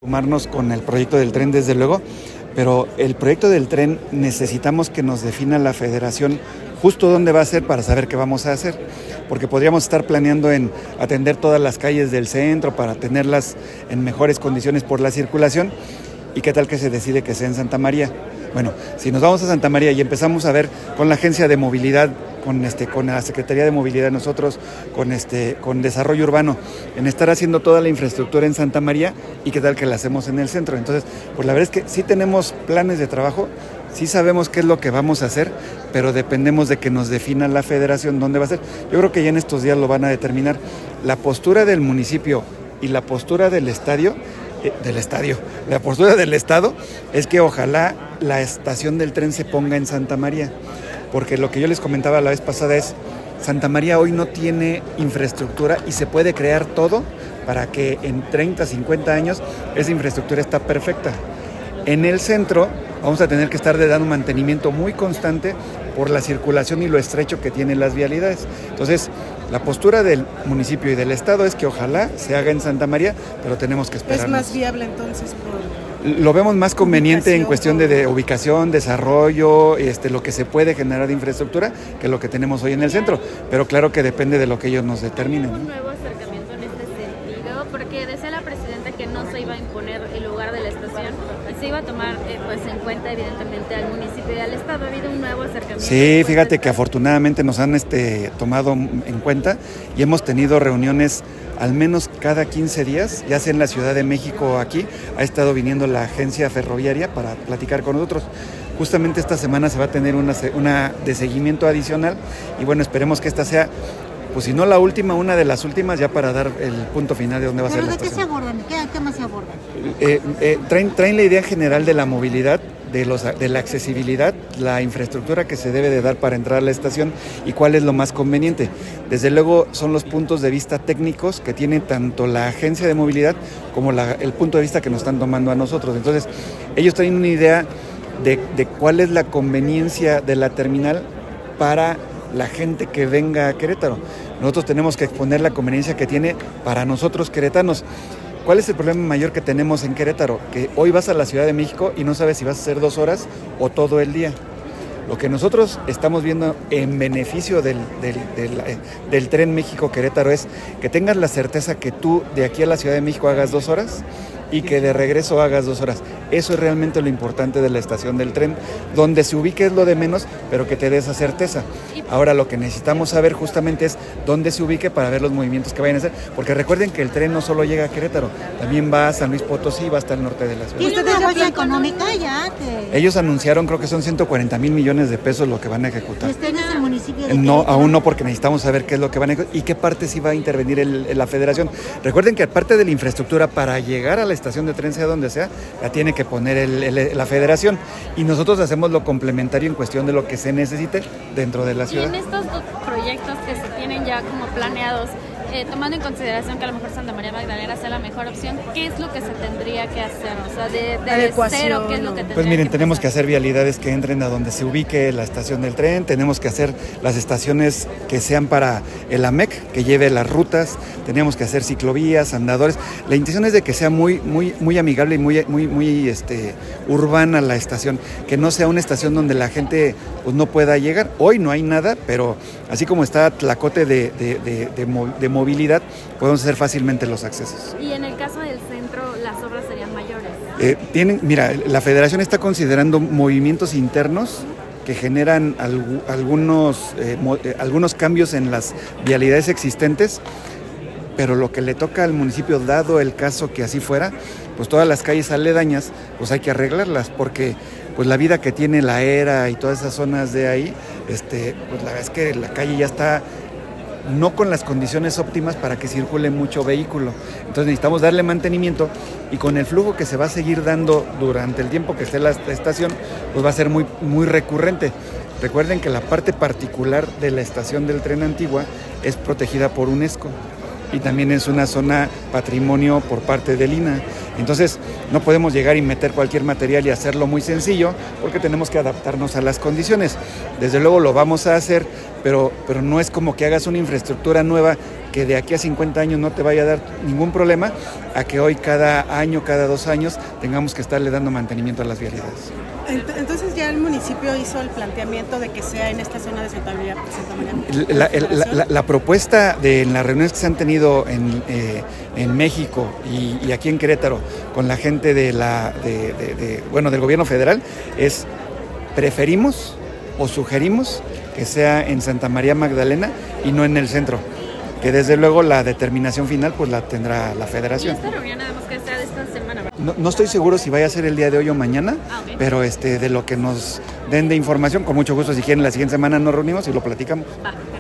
Sumarnos con el proyecto del tren, desde luego, pero el proyecto del tren necesitamos que nos defina la federación justo dónde va a ser para saber qué vamos a hacer, porque podríamos estar planeando en atender todas las calles del centro para tenerlas en mejores condiciones por la circulación, y qué tal que se decide que sea en Santa María. Bueno, si nos vamos a Santa María y empezamos a ver con la agencia de movilidad, con la Secretaría de Movilidad, nosotros con Desarrollo Urbano, en estar haciendo toda la infraestructura en Santa María, y qué tal que la hacemos en el centro. Entonces, pues la verdad es que sí tenemos planes de trabajo, sí sabemos qué es lo que vamos a hacer, pero dependemos de que nos defina la federación dónde va a ser. Yo creo que ya en estos días lo van a determinar. La postura del municipio y la postura del la postura del Estado es que ojalá la estación del tren se ponga en Santa María, porque lo que yo les comentaba la vez pasada es, Santa María hoy no tiene infraestructura y se puede crear todo para que en 30, 50 años esa infraestructura está perfecta. En el centro vamos a tener que estar dando un mantenimiento muy constante por la circulación y lo estrecho que tienen las vialidades. Entonces, la postura del municipio y del Estado es que ojalá se haga en Santa María, pero tenemos que esperar. ¿Es más viable entonces lo vemos más conveniente en cuestión de ubicación, desarrollo, lo que se puede generar de infraestructura que lo que tenemos hoy en el centro, pero claro que depende de lo que ellos nos determinen, ¿no? Un nuevo acercamiento en este sentido, porque decía la presidenta que no se iba a imponer el lugar de la estación y se iba a tomar en cuenta evidentemente al municipio y al Estado. ¿Ha habido un nuevo acercamiento? Sí, fíjate que afortunadamente nos han tomado en cuenta y hemos tenido reuniones al menos cada 15 días, ya sea en la Ciudad de México o aquí. Ha estado viniendo la agencia ferroviaria para platicar con nosotros. Justamente esta semana se va a tener una de seguimiento adicional, y bueno, esperemos que esta sea, pues si no la última, una de las últimas, ya para dar el punto final de dónde va a ser la estación. ¿Pero de qué se abordan? ¿Qué temas se abordan? Traen la idea general de la movilidad, de la accesibilidad, la infraestructura que se debe de dar para entrar a la estación y cuál es lo más conveniente. Desde luego son los puntos de vista técnicos que tiene tanto la agencia de movilidad como el punto de vista que nos están tomando a nosotros. Entonces, ellos traen una idea de cuál es la conveniencia de la terminal para la gente que venga a Querétaro. Nosotros tenemos que exponer la conveniencia que tiene para nosotros queretanos. ¿Cuál es el problema mayor que tenemos en Querétaro? Que hoy vas a la Ciudad de México y no sabes si vas a hacer 2 horas o todo el día. Lo que nosotros estamos viendo en beneficio del tren México-Querétaro es que tengas la certeza que tú de aquí a la Ciudad de México hagas 2 horas y que de regreso hagas 2 horas. Eso es realmente lo importante de la estación del tren. Donde se ubique es lo de menos, pero que te dé esa certeza. Ahora lo que necesitamos saber justamente es dónde se ubique para ver los movimientos que vayan a hacer, porque recuerden que el tren no solo llega a Querétaro, también va a San Luis Potosí, va hasta el norte de la ciudad. ¿Tiene una bolsa económica ya? Ellos anunciaron, creo que son 140,000 millones de pesos lo que van a ejecutar. ¿Está en el municipio de No, aún no, porque necesitamos saber qué es lo que van a ejecutar y qué parte sí va a intervenir la federación. Recuerden que aparte de la infraestructura para llegar a la estación de tren, sea donde sea, la tiene que poner la federación, y nosotros hacemos lo complementario en cuestión de lo que se necesite dentro de la ciudad. Y en estos 2 proyectos que se tienen ya como planeados, tomando en consideración que a lo mejor Santa María Magdalena sea la mejor opción, ¿qué es lo que se tendría que hacer? O sea, de cero, ¿qué es lo que tendría Pues miren, que tenemos pasar? que hacer vialidades que entren a donde se ubique la estación del tren, tenemos que hacer las estaciones que sean para el AMEC, que lleve las rutas, tenemos que hacer ciclovías, andadores. La intención es de que sea muy amigable y muy urbana la estación, que no sea una estación donde la gente pues no pueda llegar. Hoy no hay nada, pero así como está Tlacote de movilidad, podemos hacer fácilmente los accesos. Y en el caso del centro, las obras serían mayores. Mira, la federación está considerando movimientos internos que generan algunos cambios en las vialidades existentes, pero lo que le toca al municipio, dado el caso que así fuera, pues todas las calles aledañas, pues hay que arreglarlas, porque pues la vida que tiene la Era y todas esas zonas de ahí, pues la verdad es que la calle ya está no con las condiciones óptimas para que circule mucho vehículo. Entonces necesitamos darle mantenimiento, y con el flujo que se va a seguir dando durante el tiempo que esté la estación, pues va a ser muy recurrente. Recuerden que la parte particular de la estación del tren antigua es protegida por UNESCO. y también es una zona patrimonio por parte del INAH. Entonces no podemos llegar y meter cualquier material y hacerlo muy sencillo porque tenemos que adaptarnos a las condiciones. Desde luego lo vamos a hacer, pero no es como que hagas una infraestructura nueva que de aquí a 50 años no te vaya a dar ningún problema, a que hoy cada año, cada 2 años tengamos que estarle dando mantenimiento a las vialidades. Entonces ya el municipio hizo el planteamiento de que sea en esta zona de Santa María. La propuesta en las reuniones que se han tenido en México y aquí en Querétaro con la gente del gobierno federal es preferimos o sugerimos que sea en Santa María Magdalena y no en el centro, que desde luego la determinación final pues la tendrá la federación. ¿Y esta reunión además que sea de esta semana? No estoy seguro si vaya a ser el día de hoy o mañana, okay. Pero de lo que nos den de información, con mucho gusto, si quieren la siguiente semana nos reunimos y lo platicamos. Va.